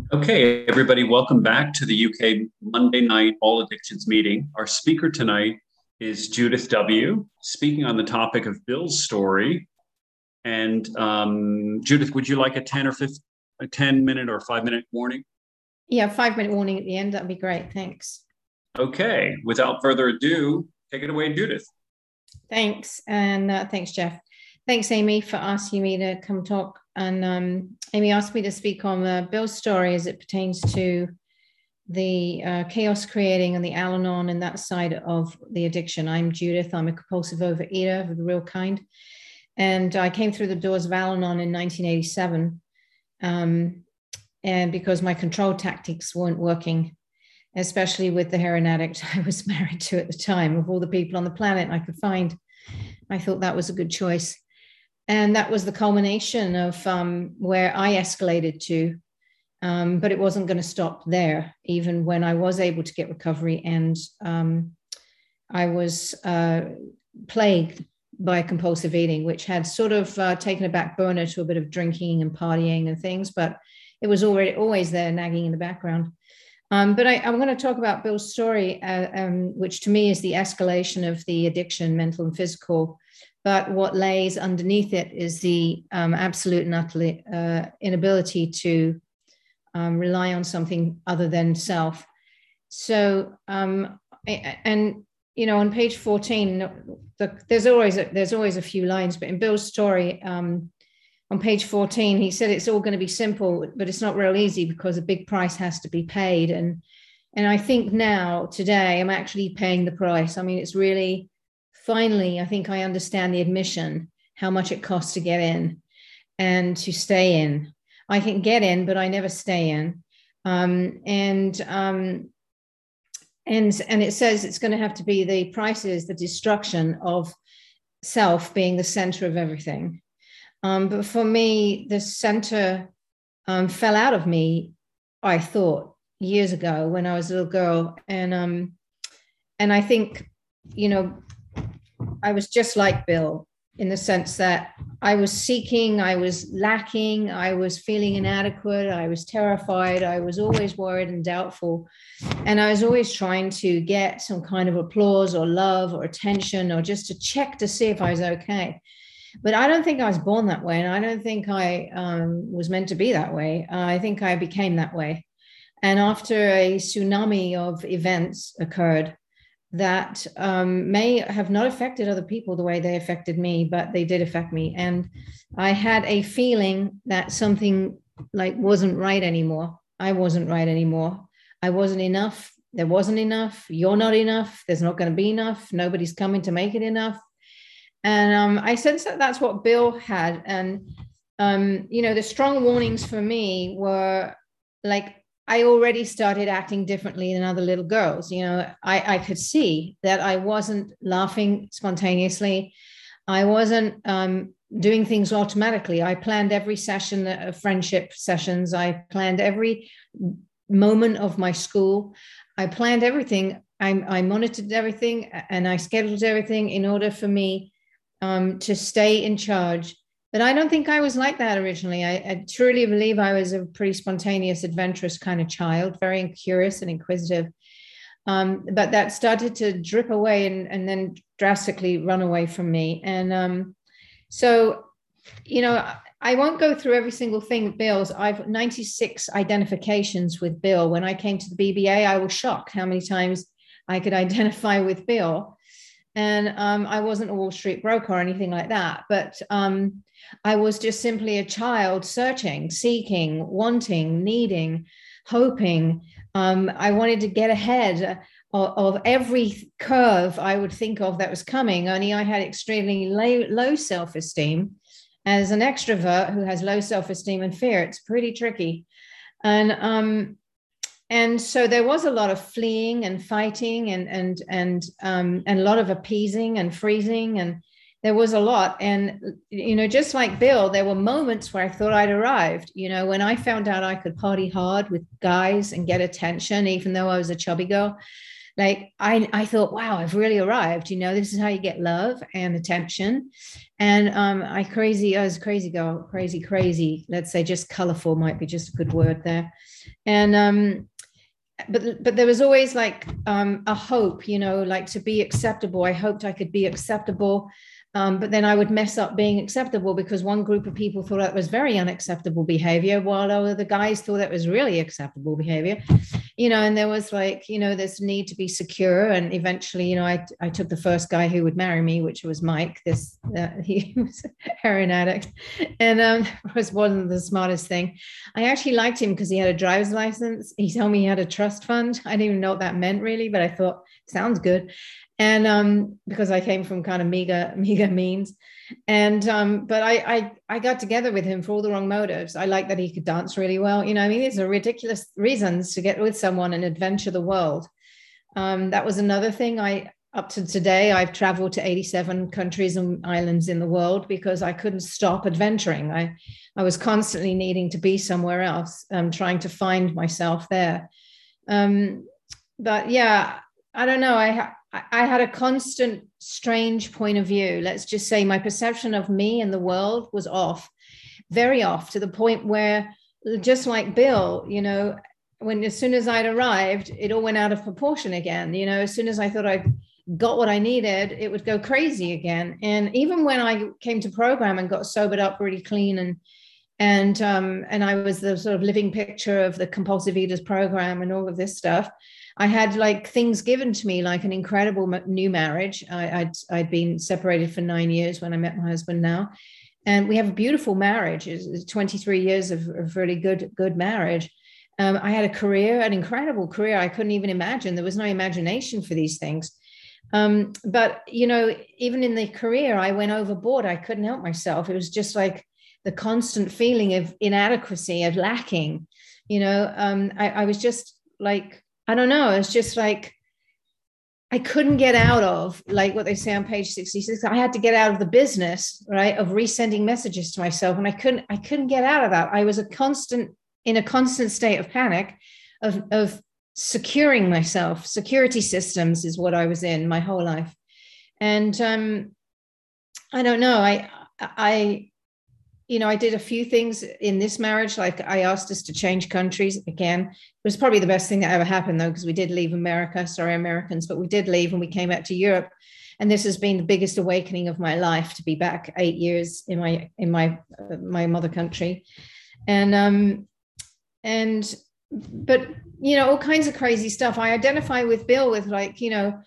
Okay, everybody, welcome back to the UK Monday night All Addictions meeting. Our speaker tonight is Judith W., speaking on the topic of Bill's story. And Judith, would you like a 10-minute or 5-minute warning? Yeah, 5-minute warning at the end. That'd be great. Thanks. Okay, without further ado, take it away, Judith. Thanks. And thanks, Jeff. Thanks, Amy, for asking me to come talk. And Amy asked me to speak on Bill's story as it pertains to the chaos creating and the Al-Anon and that side of the addiction. I'm Judith. I'm a compulsive overeater of the real kind. And I came through the doors of Al-Anon in 1987. And because my control tactics weren't working, especially with the heroin addict I was married to at the time, of all the people on the planet I could find, I thought that was a good choice. And that was the culmination of where I escalated to, but it wasn't going to stop there, even when I was able to get recovery. And I was plagued by compulsive eating, which had sort of taken a back burner to a bit of drinking and partying and things, but it was always there nagging in the background. But I'm going to talk about Bill's story, which to me is the escalation of the addiction, mental and physical. But what lays underneath it is the absolute and utter inability to rely on something other than self. So, on page 14, there's always a few lines, but in Bill's story, on page 14, he said it's all going to be simple, but it's not real easy because a big price has to be paid. And I think now, today, I'm actually paying the price. I mean, it's really, finally, I think I understand the admission, how much it costs to get in and to stay in. I can get in, but I never stay in. And it says it's going to have to be the prices, the destruction of self being the center of everything. But for me, the center fell out of me, I thought, years ago when I was a little girl. And I think, I was just like Bill in the sense that I was seeking, I was lacking, I was feeling inadequate, I was terrified, I was always worried and doubtful. And I was always trying to get some kind of applause or love or attention or just to check to see if I was okay. But I don't think I was born that way. And I don't think I was meant to be that way. I think I became that way. And after a tsunami of events occurred that may have not affected other people the way they affected me, but they did affect me. And I had a feeling that something wasn't right anymore. I wasn't right anymore. I wasn't enough. There wasn't enough. You're not enough. There's not going to be enough. Nobody's coming to make it enough. And I sense that that's what Bill had. And, the strong warnings for me were I already started acting differently than other little girls. I could see that I wasn't laughing spontaneously. I wasn't doing things automatically. I planned every session of friendship sessions. I planned every moment of my school. I planned everything. I monitored everything and I scheduled everything in order for me to stay in charge. But I don't think I was like that originally. I truly believe I was a pretty spontaneous, adventurous kind of child, very curious and inquisitive. But that started to drip away and then drastically run away from me. And I won't go through every single thing with Bill's. I've 96 identifications with Bill. When I came to the BBA, I was shocked how many times I could identify with Bill. And I wasn't a Wall Street broker or anything like that, but I was just simply a child searching, seeking, wanting, needing, hoping. I wanted to get ahead of every curve I would think of that was coming, only I had extremely low self-esteem. As an extrovert who has low self-esteem and fear, it's pretty tricky. And so there was a lot of fleeing and fighting and a lot of appeasing and freezing. And there was a lot. And, just like Bill, there were moments where I thought I'd arrived. When I found out I could party hard with guys and get attention, even though I was a chubby girl, Like I thought, wow, I've really arrived. This is how you get love and attention. And I was a crazy girl, crazy. Let's say just colorful might be just a good word there. And but there was always like a hope, like to be acceptable. I hoped I could be acceptable. But then I would mess up being acceptable because one group of people thought that was very unacceptable behavior, while other guys thought that was really acceptable behavior, and there was like, this need to be secure. And eventually, I took the first guy who would marry me, which was Mike. He was a heroin addict, and was one of the smartest thing. I actually liked him because he had a driver's license. He told me he had a trust fund. I didn't even know what that meant really, but I thought sounds good. And because I came from kind of meager means, and but I got together with him for all the wrong motives. I liked that he could dance really well. These are ridiculous reasons to get with someone and adventure the world. That was another thing. Up to today, I've traveled to 87 countries and islands in the world because I couldn't stop adventuring. I was constantly needing to be somewhere else, trying to find myself there. But yeah, I don't know. I had a constant strange point of view. Let's just say my perception of me and the world was off, very off, to the point where, just like Bill, as soon as I'd arrived, it all went out of proportion again. As soon as I thought I got what I needed, it would go crazy again. And even when I came to program and got sobered up really clean, and I was the sort of living picture of the Compulsive Eaters program and all of this stuff, I had like things given to me, like an incredible new marriage. I'd been separated for 9 years when I met my husband now. And we have a beautiful marriage. It's 23 years of really good marriage. I had a career, an incredible career. I couldn't even imagine. There was no imagination for these things. But, even in the career, I went overboard. I couldn't help myself. It was just like the constant feeling of inadequacy, of lacking. I was just like, I don't know. It's just like I couldn't get out of, like what they say on page 66. I had to get out of the business, right, of resending messages to myself, and I couldn't get out of that. I was in a constant state of panic, of securing myself. Security systems is what I was in my whole life, and I don't know. I did a few things in this marriage. Like I asked us to change countries again. It was probably the best thing that ever happened though, because we did leave America. Sorry, Americans, but we did leave and we came back to Europe. And this has been the biggest awakening of my life, to be back 8 years in my mother country. But all kinds of crazy stuff. I identify with Bill with like,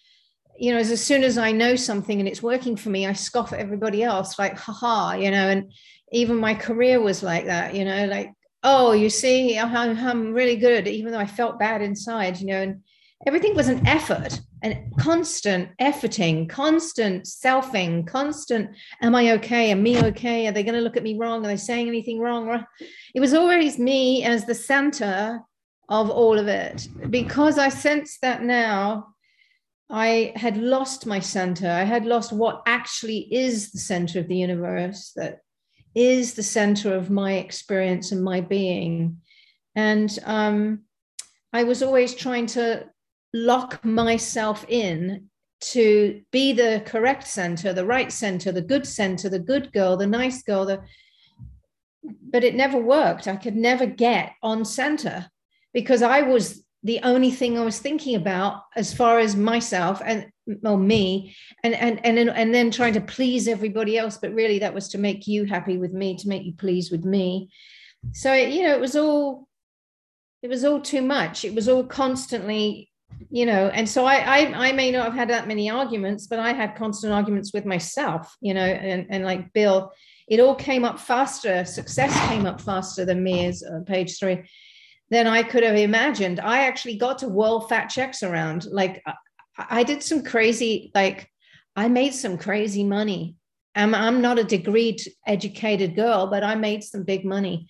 as soon as I know something and it's working for me, I scoff at everybody else, like, haha, and even my career was like that, like, oh, you see, I'm really good, even though I felt bad inside, and everything was an effort, and constant efforting, constant selfing, constant, am I okay? Am me okay? Are they going to look at me wrong? Are they saying anything wrong? It was always me as the center of all of it, because I sense that now I had lost my center. I had lost what actually is the center of the universe, that is the center of my experience and my being. And I was always trying to lock myself in to be the correct center, the right center, the good girl, the nice girl. But it never worked. I could never get on center because I was the only thing I was thinking about as far as myself and me, and then trying to please everybody else. But really that was to make you happy with me, to make you pleased with me. So, it was all too much. It was all constantly, and so I may not have had that many arguments, but I had constant arguments with myself, and like Bill, it all came up faster. Success came up faster than me, as page 3. Than I could have imagined. I actually got to whirl fat checks around. Like I did some crazy, like I made some crazy money. I'm not a degreed educated girl, but I made some big money.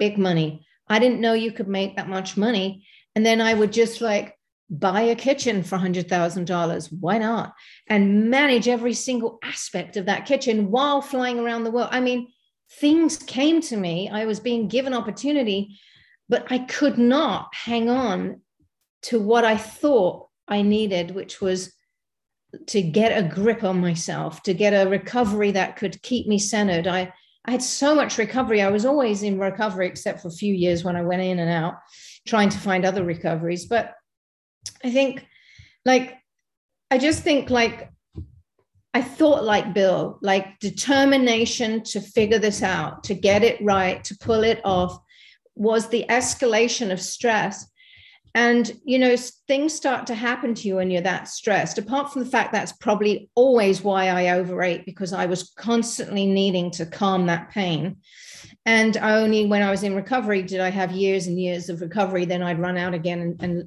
I didn't know you could make that much money. And then I would just like buy a kitchen for $100,000. Why not? And manage every single aspect of that kitchen while flying around the world. I mean, things came to me. I was being given opportunity, but I could not hang on to what I thought I needed, which was to get a grip on myself, to get a recovery that could keep me centered. I had so much recovery. I was always in recovery, except for a few years when I went in and out trying to find other recoveries. But I think, like, I just think, like, I thought like Bill, like determination to figure this out, to get it right, to pull it off was the escalation of stress. And, you know, things start to happen to you when you're that stressed. Apart from the fact that's probably always why I overate, because I was constantly needing to calm that pain. And only when I was in recovery did I have years and years of recovery. Then I'd run out again. And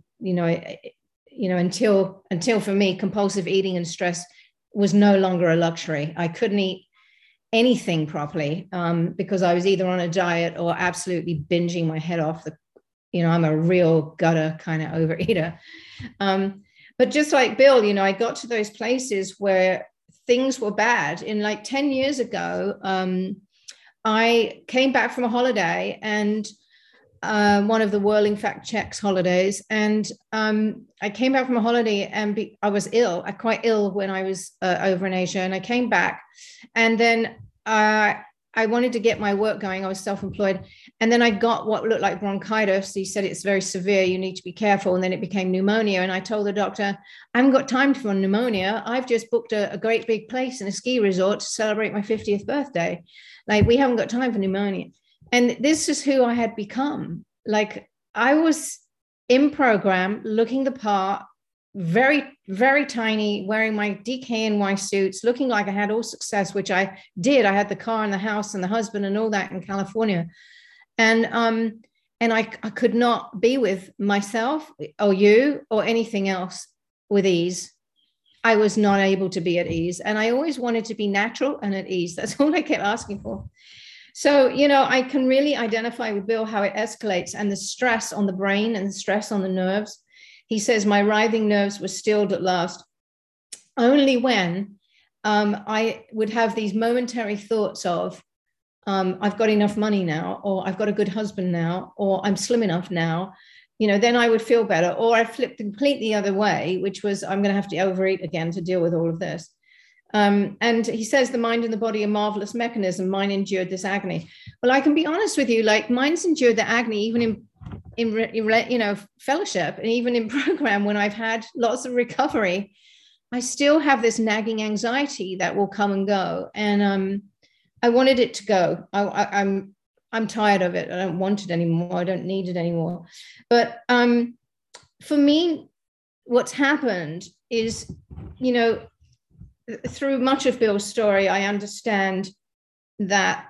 until for me, compulsive eating and stress was no longer a luxury. I couldn't eat anything properly because I was either on a diet or absolutely binging my head off. I'm a real gutter kind of overeater. But just like Bill, I got to those places where things were bad. In like 10 years ago, I came back from a holiday, and one of the Whirling Fact Checks holidays. And I came back from a holiday and I was ill. I quite ill when I was over in Asia. And I came back, and then I wanted to get my work going. I was self-employed. And then I got what looked like bronchitis. He said, it's very severe. You need to be careful. And then it became pneumonia. And I told the doctor, I haven't got time for pneumonia. I've just booked a great big place in a ski resort to celebrate my 50th birthday. Like, we haven't got time for pneumonia. And this is who I had become. Like, I was in program, looking the part, very, very tiny, wearing my DKNY suits, looking like I had all success, which I did. I had the car and the house and the husband and all that in California. And I could not be with myself or you or anything else with ease. I was not able to be at ease. And I always wanted to be natural and at ease. That's all I kept asking for. So, I can really identify with Bill how it escalates, and the stress on the brain and the stress on the nerves. He says, my writhing nerves were stilled at last, only when I would have these momentary thoughts of, I've got enough money now, or I've got a good husband now, or I'm slim enough now, then I would feel better. Or I flipped completely the other way, which was, I'm going to have to overeat again to deal with all of this. And he says the mind and the body are marvelous mechanism. Mine endured this agony. Well, I can be honest with you, like, mine's endured the agony even in fellowship, and even in program when I've had lots of recovery. I still have this nagging anxiety that will come and go, and I wanted it to go. I'm tired of it. I don't want it anymore. I don't need it anymore. But for me, what's happened is, through much of Bill's story, I understand that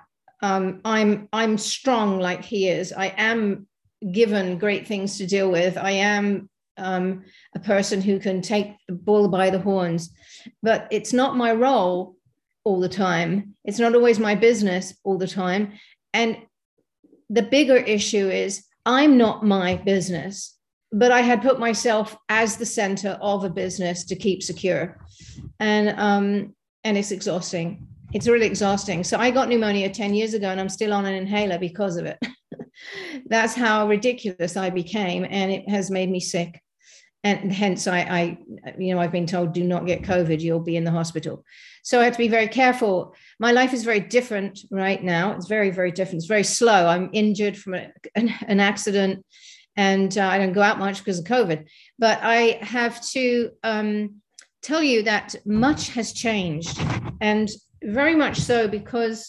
I'm strong like he is. I am given great things to deal with. I am a person who can take the bull by the horns, but it's not my role all the time. It's not always my business all the time. And the bigger issue is, I'm not my business, but I had put myself as the center of a business to keep secure. And it's exhausting. It's really exhausting. So I got pneumonia 10 years ago, and I'm still on an inhaler because of it. That's how ridiculous I became. And it has made me sick. And hence I've been told, do not get COVID, you'll be in the hospital. So I have to be very careful. My life is very different right now. It's very, very different. It's very slow. I'm injured from an accident, and I don't go out much because of COVID. But I have to tell you that much has changed, and very much so, because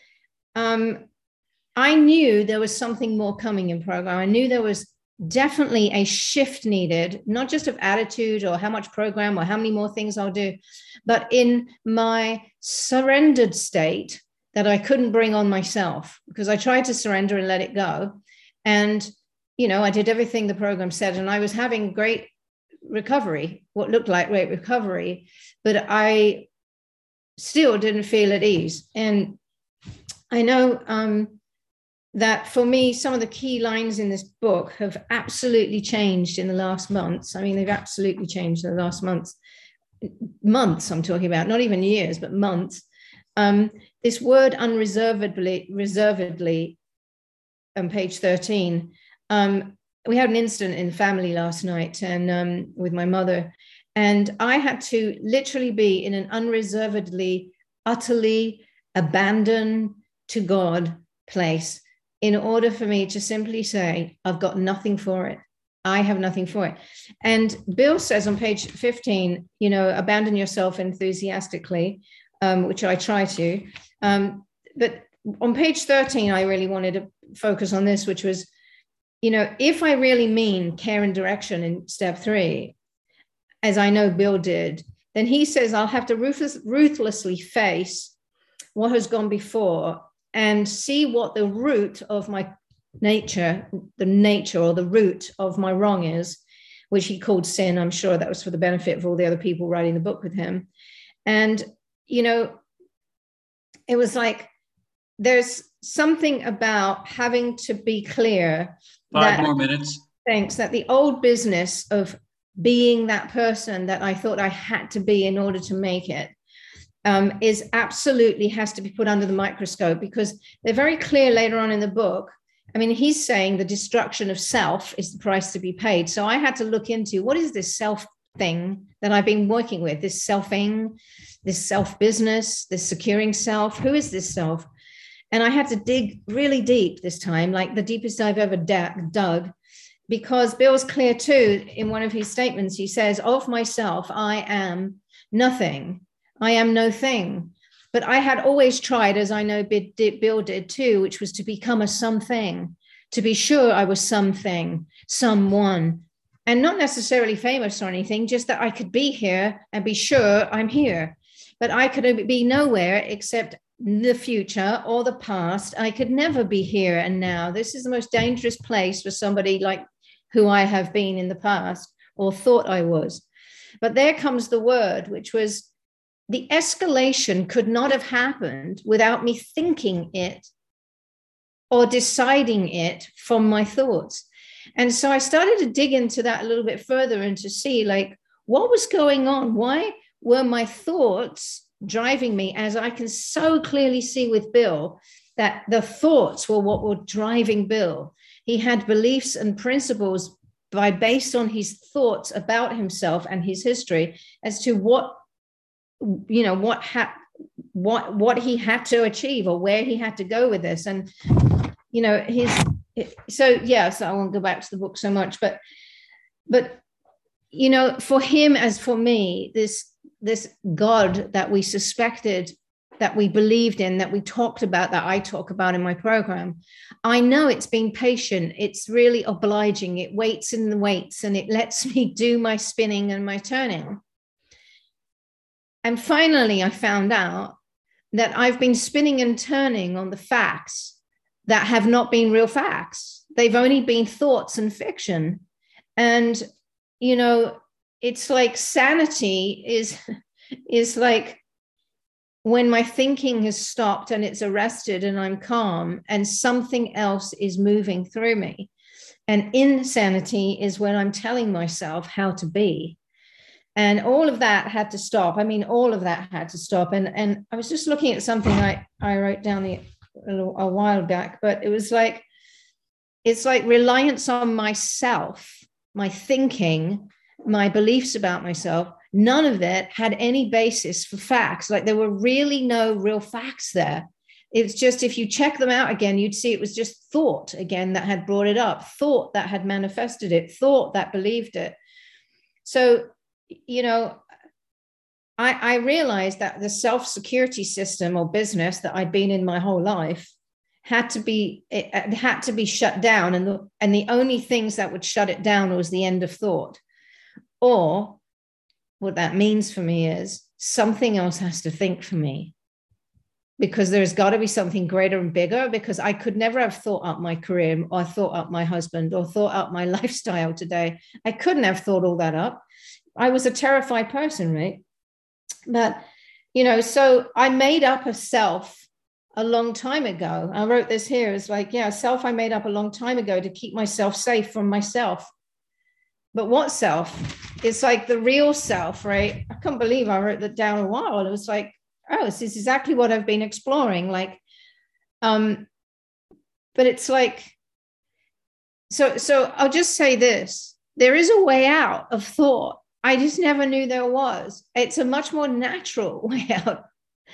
I knew there was something more coming in program. I knew there was definitely a shift needed, not just of attitude or how much program or how many more things I'll do, but in my surrendered state that I couldn't bring on myself, because I tried to surrender and let it go. And, I did everything the program said, and I was having great recovery, what looked like great recovery, but I still didn't feel at ease. And I know that for me, some of the key lines in this book have absolutely changed in the last months. I mean, they've absolutely changed in the last months I'm talking about, not even years, but months. This word reservedly on page 13, we had an incident in family last night and with my mother, and I had to literally be in an unreservedly, utterly abandoned to God place in order for me to simply say, I've got nothing for it. I have nothing for it. And Bill says on page 15, abandon yourself enthusiastically, which I try to. But on page 13, I really wanted to focus on this, which was, if I really mean care and direction in step 3, as I know Bill did, then he says I'll have to ruthlessly face what has gone before and see what the root of my nature or the root of my wrong is, which he called sin. I'm sure that was for the benefit of all the other people writing the book with him. And, it was like, there's something about having to be clear. 5 more minutes. Thanks. That the old business of being that person that I thought I had to be in order to make it is absolutely has to be put under the microscope, because they're very clear later on in the book. I mean, he's saying the destruction of self is the price to be paid. So I had to look into what is this self thing that I've been working with, this selfing, this self business, this securing self. Who is this self? And I had to dig really deep this time, like the deepest I've ever dug, because Bill's clear too. In one of his statements, he says, of myself, I am nothing. I am no thing. But I had always tried, as I know Bill did too, which was to become a something, to be sure I was something, someone, and not necessarily famous or anything, just that I could be here and be sure I'm here. But I could be nowhere except the future or the past. I could never be here and now. This is the most dangerous place for somebody like who I have been in the past or thought I was. But there comes the word, which was, the escalation could not have happened without me thinking it or deciding it from my thoughts. And so I started to dig into that a little bit further and to see, like, what was going on? Why were my thoughts driving me, as I can so clearly see with Bill, that the thoughts were what were driving Bill. He had beliefs and principles based on his thoughts about himself and his history as to what he had to achieve or where he had to go with this. And so I won't go back to the book so much, but for him as for me, this God that we suspected, that we believed in, that we talked about, that I talk about in my program, I know it's being patient. It's really obliging. It waits in the waits, and it lets me do my spinning and my turning. And finally, I found out that I've been spinning and turning on the facts that have not been real facts. They've only been thoughts and fiction. And, it's like sanity is like when my thinking has stopped and it's arrested and I'm calm and something else is moving through me. And insanity is when I'm telling myself how to be. And all of that had to stop. I mean, all of that had to stop. And I was just looking at something I wrote down a while back, but it was like, it's like reliance on myself, my thinking, my beliefs about myself. None of that had any basis for facts. Like there were really no real facts there. It's just, if you check them out again, you'd see it was just thought again that had brought it up, thought that had manifested it, thought that believed it. So, I realized that the self-security system or business that I'd been in my whole life had to be shut down. And the only things that would shut it down was the end of thought. Or what that means for me is something else has to think for me, because there's got to be something greater and bigger, because I could never have thought up my career or thought up my husband or thought up my lifestyle today. I couldn't have thought all that up. I was a terrified person, right? But, so I made up a self a long time ago. I wrote this here. It's like, self I made up a long time ago to keep myself safe from myself. But what self? It's like the real self, right? I can't believe I wrote that down a while. It was like, oh, this is exactly what I've been exploring. Like, but it's like, So I'll just say this. There is a way out of thought. I just never knew there was. It's a much more natural way out.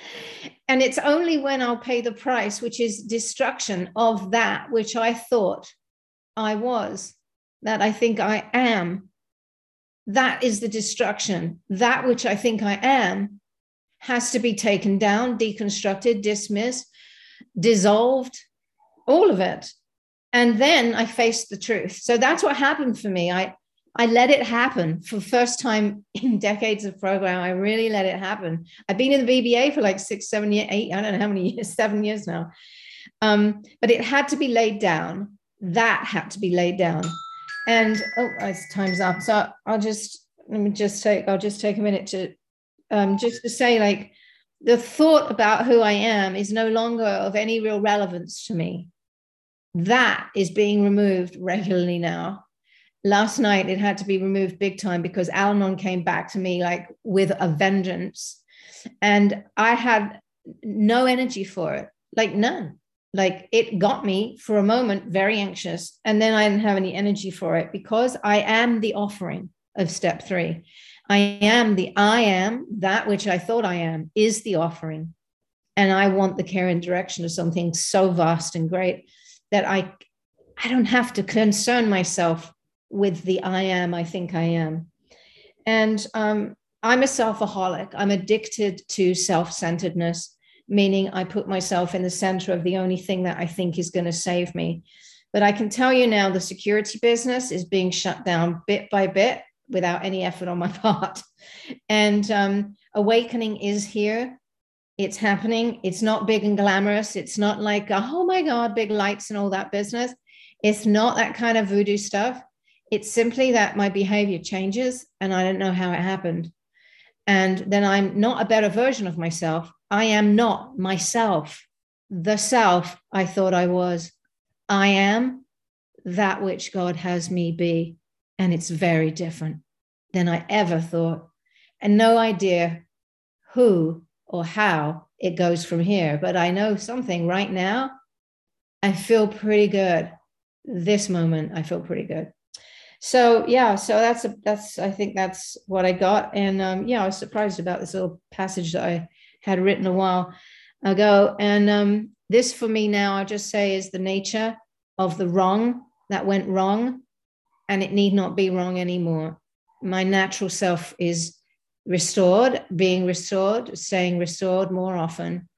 And it's only when I'll pay the price, which is destruction of that which I thought I was, that I think I am. That is the destruction. That which I think I am has to be taken down, deconstructed, dismissed, dissolved, all of it. And then I faced the truth. So that's what happened for me. I let it happen for the first time in decades of program. I really let it happen. I've been in the BBA for like 6, 7 years, 8, I don't know how many years, 7 years now. But it had to be laid down. That had to be laid down. And it's time's up. So I'll just take a minute to just to say, like, the thought about who I am is no longer of any real relevance to me. That is being removed regularly now. Last night, it had to be removed big time because Al-Anon came back to me like with a vengeance. And I had no energy for it, like none. Like, it got me for a moment very anxious. And then I didn't have any energy for it because I am the offering of step 3. I am that which I thought I am is the offering. And I want the care and direction of something so vast and great that I don't have to concern myself with the I think I am. And I'm a self-aholic. I'm addicted to self-centeredness, meaning I put myself in the center of the only thing that I think is going to save me. But I can tell you now, the security business is being shut down bit by bit without any effort on my part. And awakening is here. It's happening. It's not big and glamorous. It's not like, oh my God, big lights and all that business. It's not that kind of voodoo stuff. It's simply that my behavior changes and I don't know how it happened. And then I'm not a better version of myself. I am not myself, the self I thought I was. I am that which God has me be. And it's very different than I ever thought. And no idea who or how it goes from here. But I know something right now. I feel pretty good. This moment, I feel pretty good. So yeah, so that's I think that's what I got. And I was surprised about this little passage that I had written a while ago. And this for me now, I'll just say, is the nature of the wrong that went wrong, and it need not be wrong anymore. My natural self is restored, being restored, staying restored more often,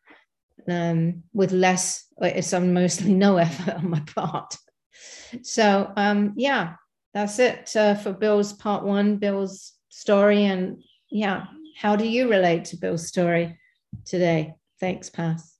with less, some mostly no effort on my part. So that's it for Bill's part 1, Bill's story. And how do you relate to Bill's story today? Thanks, Paz.